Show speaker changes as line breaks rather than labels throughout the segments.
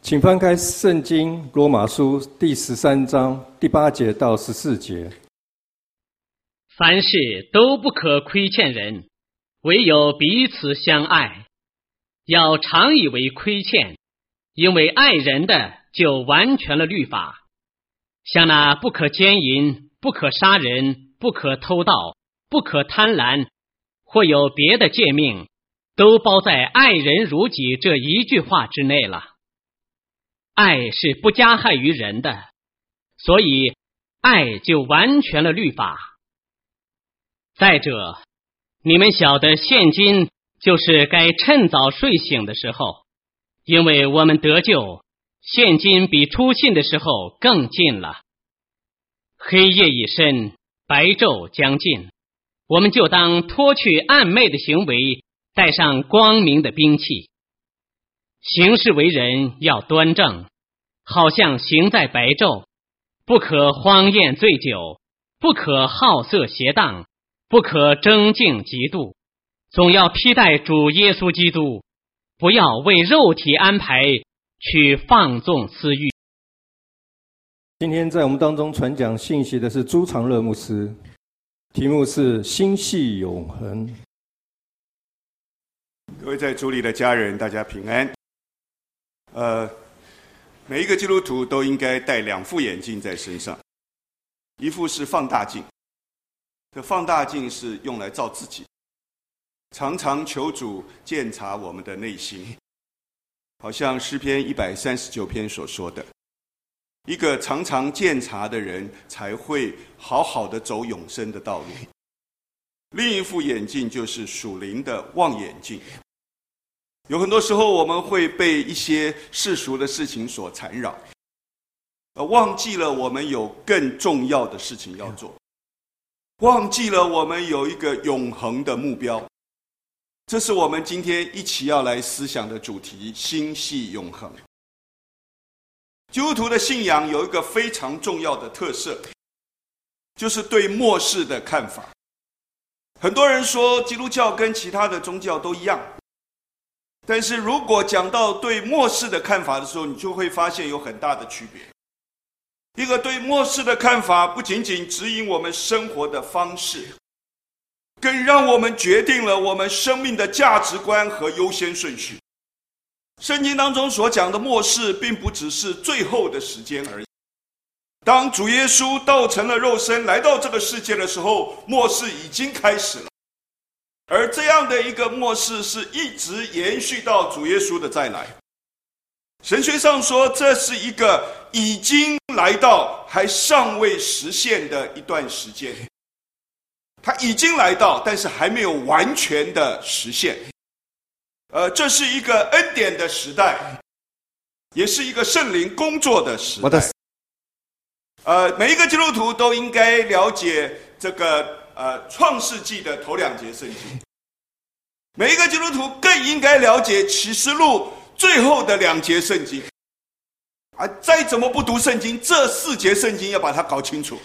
请翻开圣经罗马书第13章第8节到14节。
凡事都不可亏欠人，唯有彼此相爱，要常以为亏欠，因为爱人的就完全了律法。像那不可奸淫、不可杀人、不可偷盗、不可贪婪，或有别的诫命，都包在爱人如己这一句话之内了。爱是不加害于人的，所以爱就完全了律法。再者，你们晓得现今就是该趁早睡醒的时候，因为我们得救，现今比初信的时候更近了。黑夜已深，白昼将近，我们就当脱去暗昧的行为，带上光明的兵器。行事为人要端正，好像行在白昼，不可荒宴醉酒，不可好色邪荡，不可争竞嫉妒，总要披戴主耶稣基督，不要为肉体安排去放纵私欲。
今天在我们当中传讲信息的是朱长乐牧师，题目是心系永恒。
各位在主里的家人，大家平安。每一个基督徒都应该戴2副眼镜在身上，一副是放大镜，这放大镜是用来照自己，常常求主鉴察我们的内心，好像诗篇139篇所说的，一个常常鉴察的人才会好好的走永生的道路。另一副眼镜就是属灵的望远镜。有很多时候我们会被一些世俗的事情所缠绕，忘记了我们有更重要的事情要做，忘记了我们有一个永恒的目标。这是我们今天一起要来思想的主题，心系永恒。基督徒的信仰有一个非常重要的特色，就是对末世的看法。很多人说基督教跟其他的宗教都一样，但是如果讲到对末世的看法的时候，你就会发现有很大的区别。一个对末世的看法不仅仅指引我们生活的方式，更让我们决定了我们生命的价值观和优先顺序。圣经当中所讲的末世并不只是最后的时间而已。当主耶稣道成了肉身来到这个世界的时候，末世已经开始了。而这样的一个末世是一直延续到主耶稣的再来。神学上说，这是一个已经来到还尚未实现的一段时间。它已经来到，但是还没有完全的实现。这是一个恩典的时代，也是一个圣灵工作的时代。每一个基督徒都应该了解这个创世纪的头2节圣经。每一个基督徒更应该了解启示录最后的2节圣经。再怎么不读圣经，这4节圣经要把它搞清楚。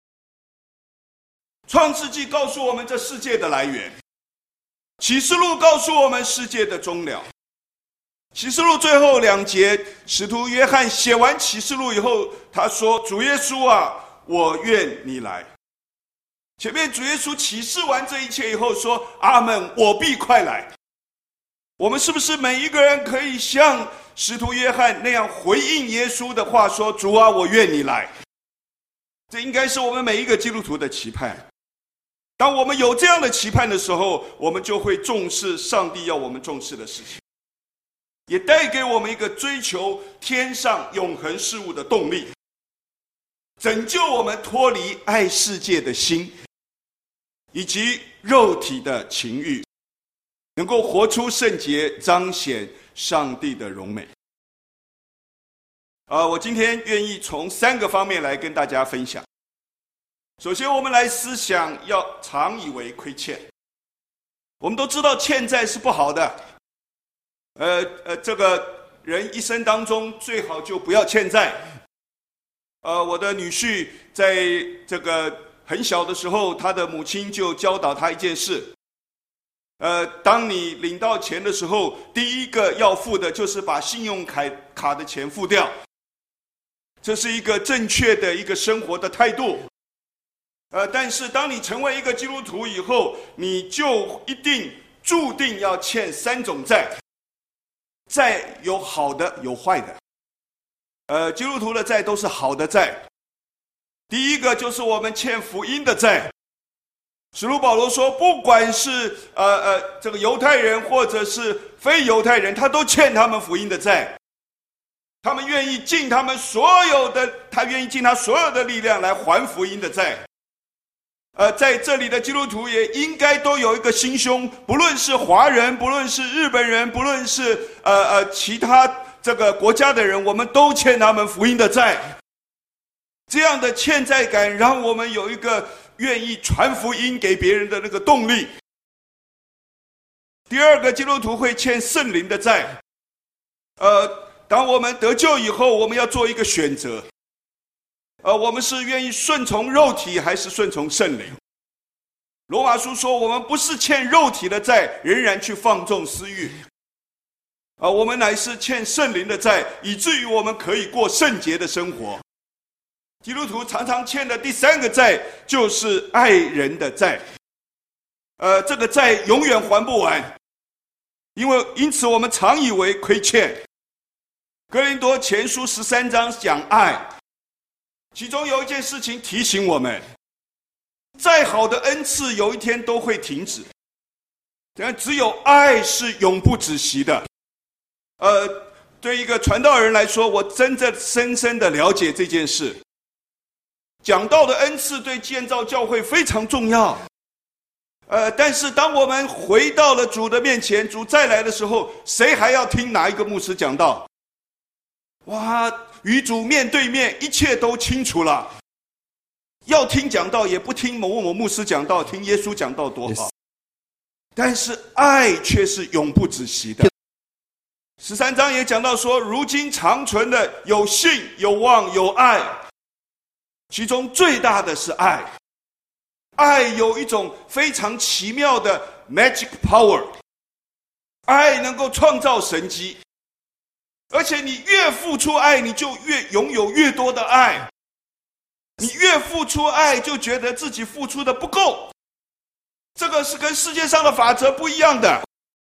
创世纪告诉我们这世界的来源，启示录告诉我们世界的终了。启示录最后2节，使徒约翰写完启示录以后，他说：主耶稣啊，我愿你来。前面主耶稣启示完这一切以后说：阿们，我必快来。我们是不是每一个人可以像使徒约翰那样回应耶稣的话，说：主啊，我愿你来。这应该是我们每一个基督徒的期盼。当我们有这样的期盼的时候，我们就会重视上帝要我们重视的事情，也带给我们一个追求天上永恒事物的动力，拯救我们脱离爱世界的心以及肉体的情欲，能够活出圣洁，彰显上帝的荣美。我今天愿意从3个方面来跟大家分享。首先，我们来思想要常以为亏欠。我们都知道欠债是不好的，这个人一生当中最好就不要欠债。我的女婿在这个很小的时候，他的母亲就教导他一件事，当你领到钱的时候，第一个要付的就是把信用卡卡的钱付掉。这是一个正确的一个生活的态度。但是当你成为一个基督徒以后，你就一定注定要欠3种债。债有好的有坏的。基督徒的债都是好的债。第一个就是我们欠福音的债。使徒保罗说，不管是这个犹太人或者是非犹太人，他都欠他们福音的债。他们愿意尽他愿意尽他所有的力量来还福音的债。在这里的基督徒也应该都有一个心胸，不论是华人，不论是日本人，不论是其他这个国家的人，我们都欠他们福音的债。这样的欠债感让我们有一个愿意传福音给别人的那个动力。第二个，基督徒会欠圣灵的债。当我们得救以后，我们要做一个选择。我们是愿意顺从肉体还是顺从圣灵？罗马书说，我们不是欠肉体的债，仍然去放纵私欲。我们乃是欠圣灵的债，以至于我们可以过圣洁的生活。基督徒常常欠的第3个债就是爱人的债。这个债永远还不完，因此我们常以为亏欠。哥林多前书13章讲爱，其中有一件事情提醒我们，再好的恩赐有一天都会停止，但只有爱是永不止息的。对一个传道人来说，我真正深深的了解这件事。讲道的恩赐对建造教会非常重要。但是当我们回到了主的面前，主再来的时候，谁还要听哪一个牧师讲道？哇，与主面对面，一切都清楚了。要听讲道也不听某某牧师讲道，听耶稣讲道多好。但是爱却是永不止息的。13章也讲到说，如今长存的有信、有望、有爱，其中最大的是爱。爱有一种非常奇妙的 magic power， 爱能够创造神迹。而且你越付出爱，你就越拥有越多的爱。你越付出爱，就觉得自己付出的不够。这个是跟世界上的法则不一样的。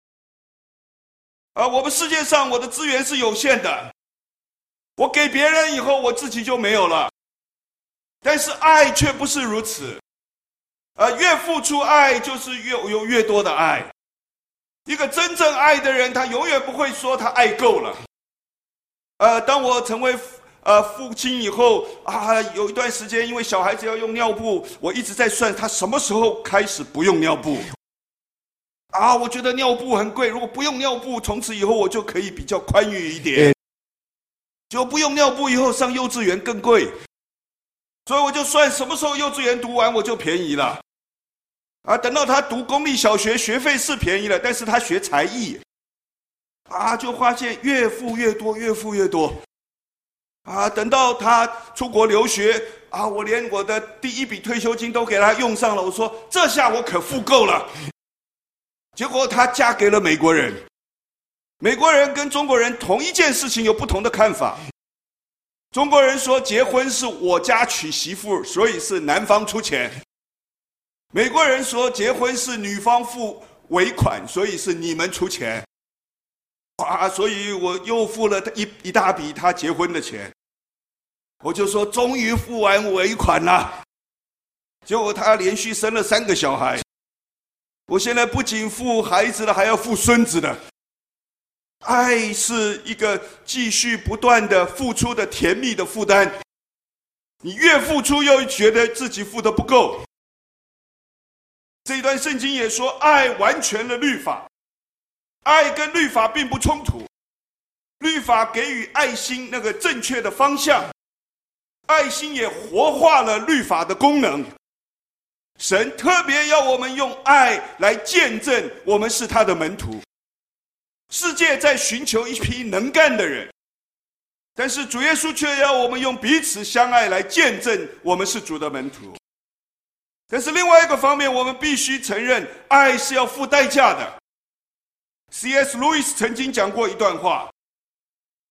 我们世界上我的资源是有限的，我给别人以后我自己就没有了。但是爱却不是如此。越付出爱，就是有越多的爱。一个真正爱的人，他永远不会说他爱够了。当我成为父亲以后有一段时间，因为小孩子要用尿布，我一直在算他什么时候开始不用尿布。我觉得尿布很贵，如果不用尿布，从此以后我就可以比较宽裕一点。就不用尿布以后，上幼稚园更贵，所以我就算什么时候幼稚园读完我就便宜了。等到他读公立小学，学费是便宜了，但是他学才艺。就发现越付越多，越付越多。等到他出国留学，我连我的第一笔退休金都给他用上了。我说这下我可付够了。结果她嫁给了美国人。美国人跟中国人同一件事情有不同的看法。中国人说结婚是我家娶媳妇，所以是男方出钱。美国人说结婚是女方付尾款，所以是你们出钱。所以我又付了一大笔他结婚的钱。我就说终于付完尾款了。结果他连续生了3个小孩。我现在不仅付孩子的，还要付孙子的。爱是一个继续不断的付出的甜蜜的负担。你越付出又觉得自己付的不够。这一段圣经也说，爱完全了律法。爱跟律法并不冲突，律法给予爱心那个正确的方向，爱心也活化了律法的功能。神特别要我们用爱来见证我们是他的门徒。世界在寻求一批能干的人，但是主耶稣却要我们用彼此相爱来见证我们是主的门徒。但是另外一个方面，我们必须承认爱是要付代价的。C.S. Lewis 曾经讲过一段话，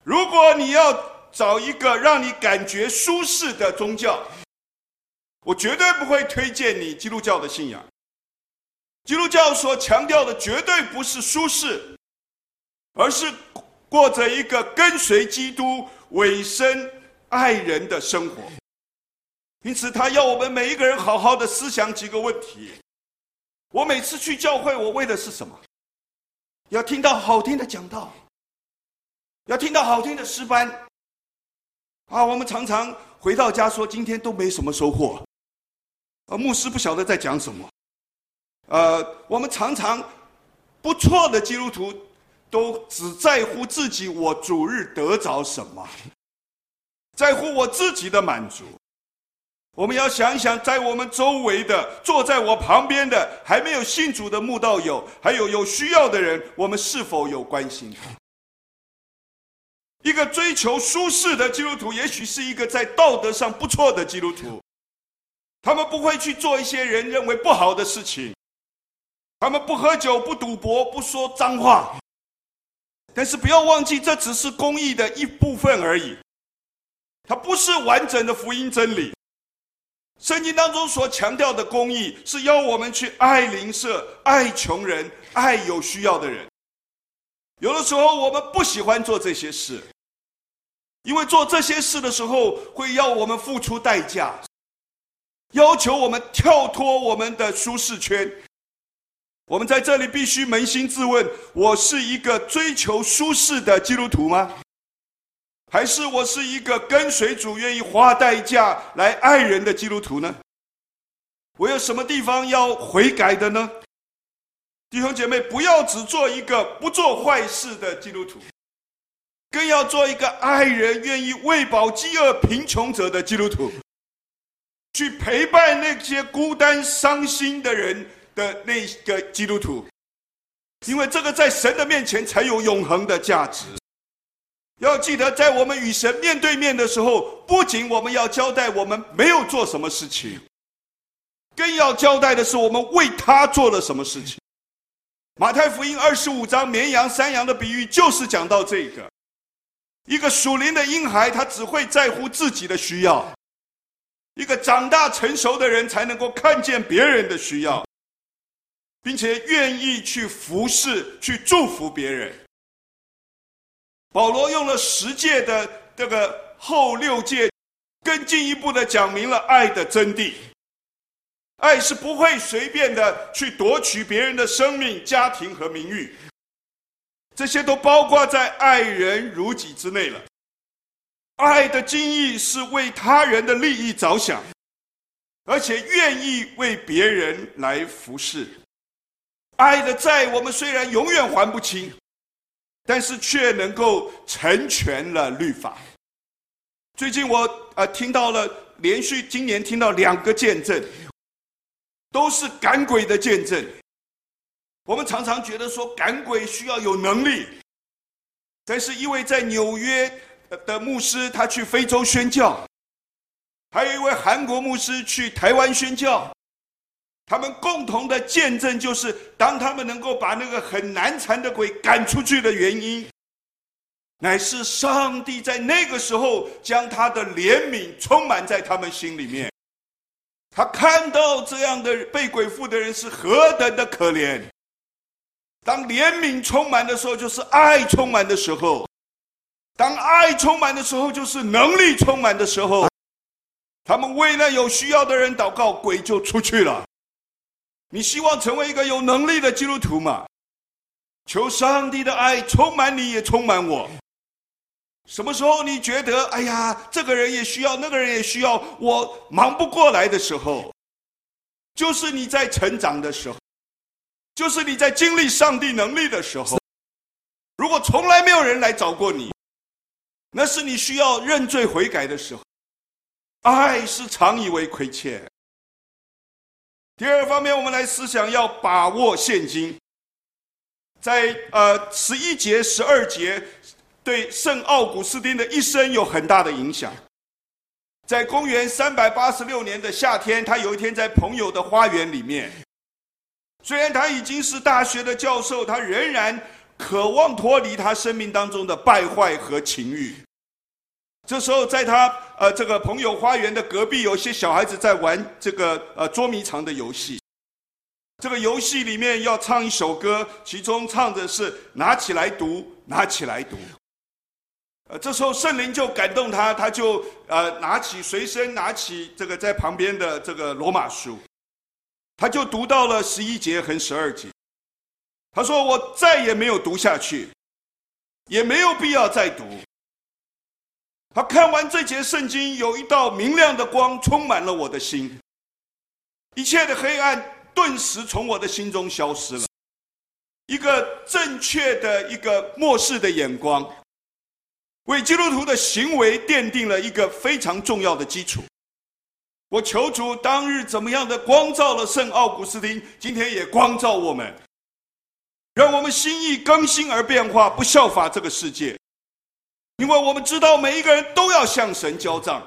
如果你要找一个让你感觉舒适的宗教，我绝对不会推荐你基督教的信仰。基督教所强调的绝对不是舒适，而是过着一个跟随基督、委身爱人的生活。因此他要我们每一个人好好的思想几个问题。我每次去教会，我为的是什么？要听到好听的讲道，要听到好听的诗班。我们常常回到家说今天都没什么收获，牧师不晓得在讲什么。我们常常不错的基督徒都只在乎自己，我主日得着什么，在乎我自己的满足。我们要想一想，在我们周围的，坐在我旁边的还没有信主的慕道友，还有需要的人，我们是否有关心他？一个追求舒适的基督徒，也许是一个在道德上不错的基督徒，他们不会去做一些人认为不好的事情，他们不喝酒、不赌博、不说脏话。但是不要忘记，这只是公义的一部分而已，它不是完整的福音真理。圣经当中所强调的公义，是要我们去爱邻舍、爱穷人、爱有需要的人。有的时候我们不喜欢做这些事，因为做这些事的时候会要我们付出代价，要求我们跳脱我们的舒适圈。我们在这里必须扪心自问，我是一个追求舒适的基督徒吗？还是我是一个跟随主、愿意花代价来爱人的基督徒呢？我有什么地方要悔改的呢？弟兄姐妹，不要只做一个不做坏事的基督徒，更要做一个爱人、愿意喂饱饥饿贫穷者的基督徒，去陪伴那些孤单伤心的人的那个基督徒，因为这个在神的面前才有永恒的价值。要记得，在我们与神面对面的时候，不仅我们要交代我们没有做什么事情，更要交代的是我们为他做了什么事情。马太福音25章绵羊山羊的比喻就是讲到这个。一个属灵的婴孩，他只会在乎自己的需要，一个长大成熟的人才能够看见别人的需要，并且愿意去服侍、去祝福别人。保罗用了10诫的这个后6诫，更进一步的讲明了爱的真谛。爱是不会随便的去夺取别人的生命、家庭和名誉，这些都包括在爱人如己之内了。爱的精义是为他人的利益着想，而且愿意为别人来服侍。爱的债我们虽然永远还不清，但是却能够成全了律法。最近我听到了，连续今年听到2个见证，都是赶鬼的见证。我们常常觉得说赶鬼需要有能力，但是一位在纽约的牧师，他去非洲宣教，还有一位韩国牧师去台湾宣教，他们共同的见证就是，当他们能够把那个很难缠的鬼赶出去的原因，乃是上帝在那个时候将他的怜悯充满在他们心里面。他看到这样的被鬼附的人是何等的可怜，当怜悯充满的时候，就是爱充满的时候；当爱充满的时候，就是能力充满的时候。他们为了有需要的人祷告，鬼就出去了。你希望成为一个有能力的基督徒吗？求上帝的爱充满你，也充满我。什么时候你觉得哎呀，这个人也需要，那个人也需要，我忙不过来的时候，就是你在成长的时候，就是你在经历上帝能力的时候。如果从来没有人来找过你，那是你需要认罪悔改的时候。爱是常以为亏欠。第二方面，我们来思想要把握现今。在11节、12节对圣奥古斯丁的一生有很大的影响。在公元386年的夏天，他有一天在朋友的花园里面，虽然他已经是大学的教授，他仍然渴望脱离他生命当中的败坏和情欲。这时候在他这个朋友花园的隔壁，有些小孩子在玩这个捉迷藏的游戏。这个游戏里面要唱一首歌，其中唱的是拿起来读，拿起来读。这时候圣灵就感动他，他就随身拿起这个在旁边的这个罗马书，他就读到了11节和12节。他说：“我再也没有读下去，也没有必要再读。”他看完这节圣经，有一道明亮的光充满了我的心，一切的黑暗顿时从我的心中消失了。一个正确的一个末世的眼光，为基督徒的行为奠定了一个非常重要的基础。我求主当日怎么样的光照了圣奥古斯丁，今天也光照我们，让我们心意更新而变化，不效法这个世界。因为我们知道每一个人都要向神交账。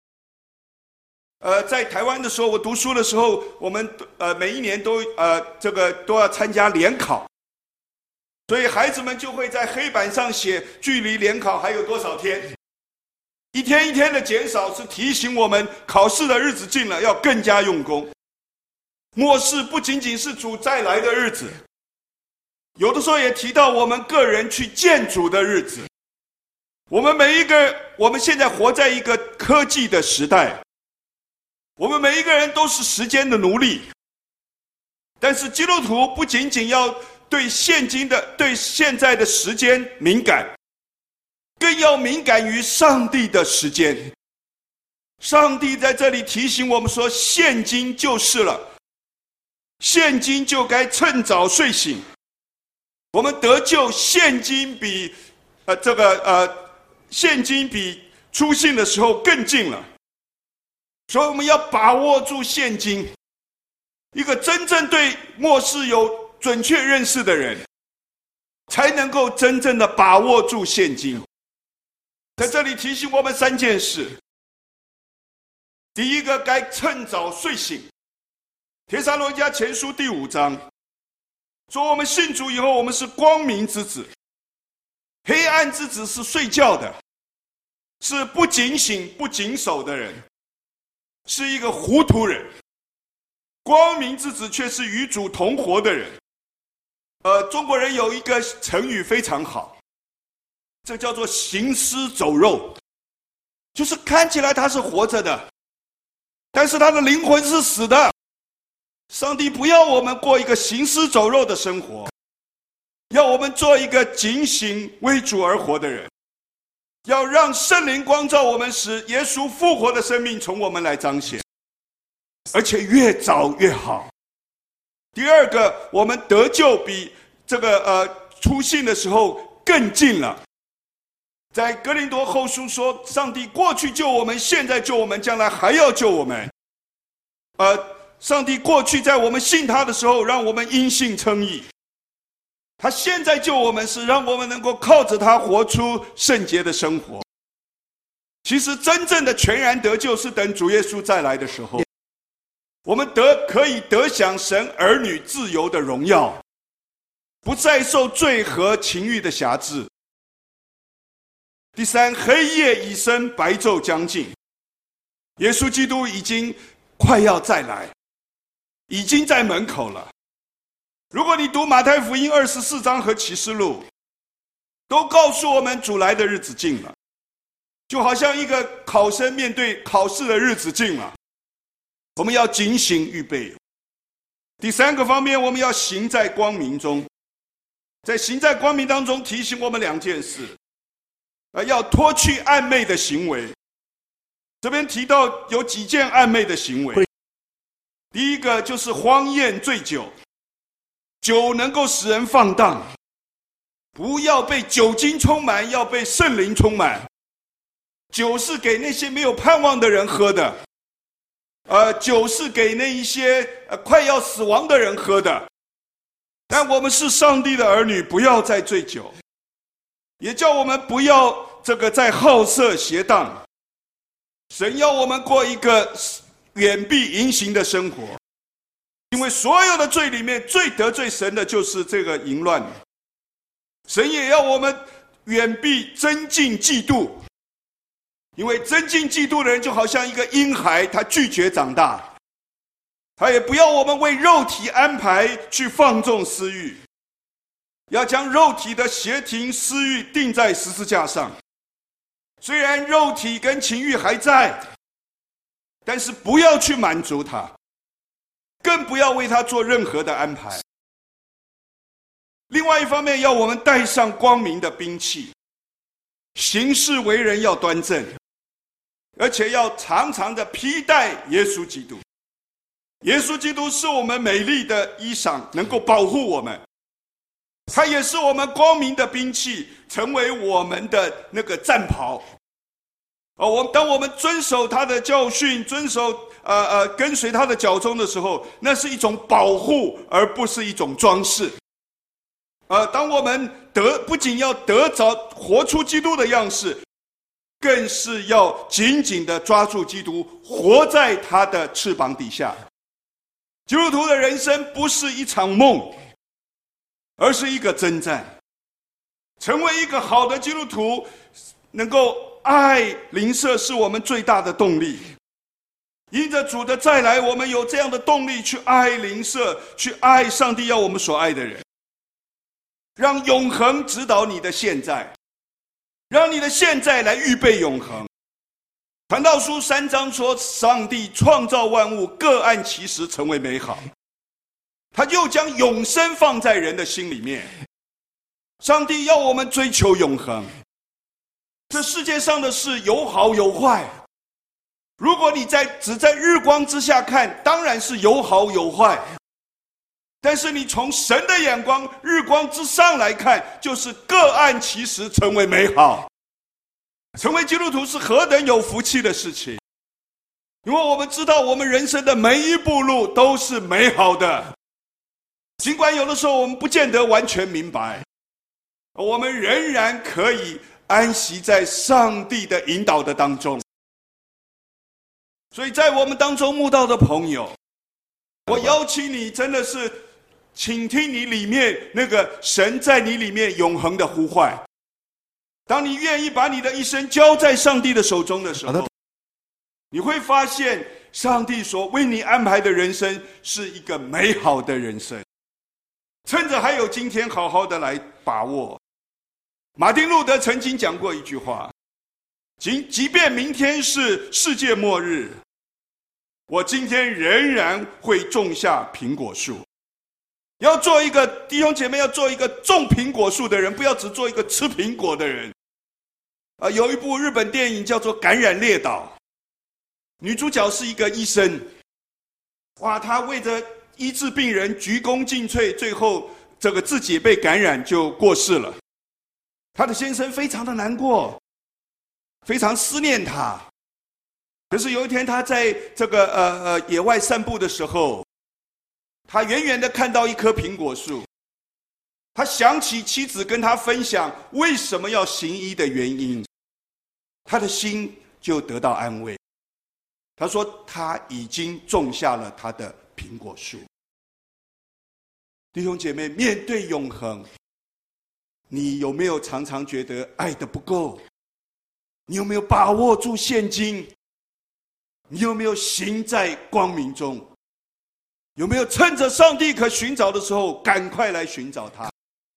在台湾的时候，我读书的时候，我们每一年都要参加联考，所以孩子们就会在黑板上写距离联考还有多少天，一天一天的减少，是提醒我们考试的日子近了，要更加用功。末世不仅仅是主再来的日子，有的时候也提到我们个人去见主的日子。我们现在活在一个科技的时代，我们每一个人都是时间的奴隶。但是基督徒不仅仅要对现在的时间敏感，更要敏感于上帝的时间。上帝在这里提醒我们说，现今就是了，现今就该趁早睡醒。我们得救，现今比出信的时候更近了，所以我们要把握住现今。一个真正对末世有准确认识的人，才能够真正的把握住现今。在这里提醒我们3件事。第一个，该趁早睡醒。帖撒罗尼迦前书第5章说，我们信主以后，我们是光明之子，黑暗之子是睡觉的，是不警醒不谨守的人，是一个糊涂人。光明之子却是与主同活的人。中国人有一个成语非常好，这叫做行尸走肉，就是看起来他是活着的，但是他的灵魂是死的。上帝不要我们过一个行尸走肉的生活，要我们做一个警醒为主而活的人，要让圣灵光照我们，使耶稣复活的生命从我们来彰显，而且越早越好。第二个，我们得救比出信的时候更近了。在哥林多后书说，上帝过去救我们，现在救我们，将来还要救我们。上帝过去在我们信他的时候，让我们因信称义。他现在救我们，是让我们能够靠着他活出圣洁的生活。其实真正的全然得救，是等主耶稣再来的时候，我们可以得享神儿女自由的荣耀，不再受罪和情欲的辖制。第三，黑夜已深，白昼将近，耶稣基督已经快要再来，已经在门口了。如果你读马太福音24章和启示录，都告诉我们主来的日子近了，就好像一个考生面对考试的日子近了，我们要警醒预备。第三个方面，我们要行在光明中。在行在光明当中，提醒我们2件事，要脱去暧昧的行为。这边提到有几件暧昧的行为。第一个就是荒宴醉酒，酒能够使人放荡，不要被酒精充满，要被圣灵充满。酒是给那些没有盼望的人喝的，酒是给那一些快要死亡的人喝的。但我们是上帝的儿女，不要再醉酒，也叫我们不要在好色邪荡。神要我们过一个远避淫行的生活，因为所有的罪里面最得罪神的就是这个淫乱。 神也要我们远避增进嫉妒，因为增进嫉妒的人就好像一个婴孩，他拒绝长大。他也不要我们为肉体安排去放纵私欲，要将肉体的邪情私欲钉在十字架上。虽然肉体跟情欲还在，但是不要去满足它，更不要为它做任何的安排。另外一方面，要我们带上光明的兵器，行事为人要端正，而且要常常的披戴耶稣基督。耶稣基督是我们美丽的衣裳，能够保护我们，他也是我们光明的兵器，成为我们的那个战袍。当我们遵守他的教训，跟随他的脚踪的时候，那是一种保护，而不是一种装饰。当我们不仅要得着活出基督的样式，更是要紧紧地抓住基督，活在他的翅膀底下。基督徒的人生不是一场梦，而是一个征战。成为一个好的基督徒，能够爱邻舍，是我们最大的动力。因着主的再来，我们有这样的动力去爱邻舍，去爱上帝要我们所爱的人。让永恒指导你的现在，让你的现在来预备永恒。传道书3章说，上帝创造万物，各按其时成为美好。他又将永生放在人的心里面。上帝要我们追求永恒。这世界上的事有好有坏，如果你只在日光之下看，当然是有好有坏。但是你从神的眼光，日光之上来看，就是各按其时成为美好。成为基督徒是何等有福气的事情，因为我们知道我们人生的每一步路都是美好的。尽管有的时候我们不见得完全明白，我们仍然可以安息在上帝的引导的当中。所以在我们当中慕道的朋友，我邀请你真的是倾听你里面那个神在你里面永恒的呼唤。当你愿意把你的一生交在上帝的手中的时候，你会发现上帝所为你安排的人生是一个美好的人生。趁着还有今天，好好的来把握。马丁路德曾经讲过一句话，即便明天是世界末日，我今天仍然会种下苹果树。要做一个弟兄姐妹，要做一个种苹果树的人，不要只做一个吃苹果的人。有一部日本电影叫做《感染列岛》，女主角是一个医生，她为着医治病人鞠躬尽瘁，最后自己被感染就过世了。她的先生非常的难过，非常思念她。可是有一天，他在野外散步的时候，他远远的看到一棵苹果树，他想起妻子跟他分享为什么要行医的原因，他的心就得到安慰。他说他已经种下了他的苹果树。弟兄姐妹，面对永恒，你有没有常常觉得爱的不够？你有没有把握住现今？你有没有行在光明中？有没有趁着上帝可寻找的时候，赶快来寻找他？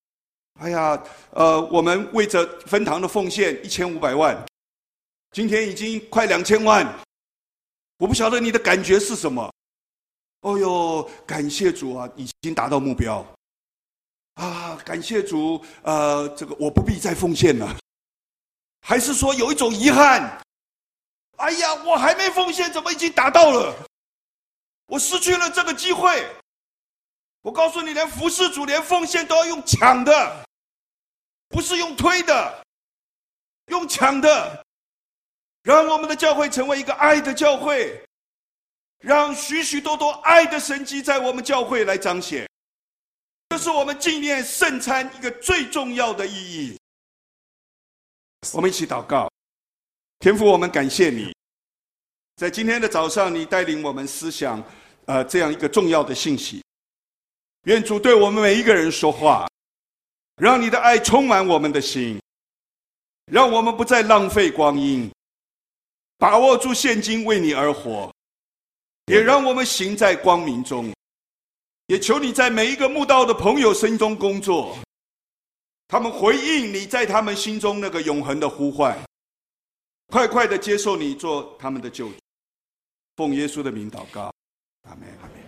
我们为着分堂的奉献1500万，今天已经快2000万。我不晓得你的感觉是什么？感谢主啊，已经达到目标。感谢主，我不必再奉献了。还是说有一种遗憾？我还没奉献，怎么已经达到了？我失去了这个机会。我告诉你，连服事主，连奉献都要用抢的，不是用推的，用抢的。让我们的教会成为一个爱的教会，让许许多多爱的神迹在我们教会来彰显。这是我们纪念圣餐一个最重要的意义。我们一起祷告。天父，我们感谢你，在今天的早上，你带领我们思想这样一个重要的信息。愿主对我们每一个人说话， 让你的爱充满我们的心，让我们不再浪费光阴，把握住现今为你而活，也让我们行在光明中。也求你在每一个慕道的朋友心中工作，他们回应你在他们心中那个永恒的呼唤，快快的接受你做他们的救主。奉耶稣的名祷告，阿们。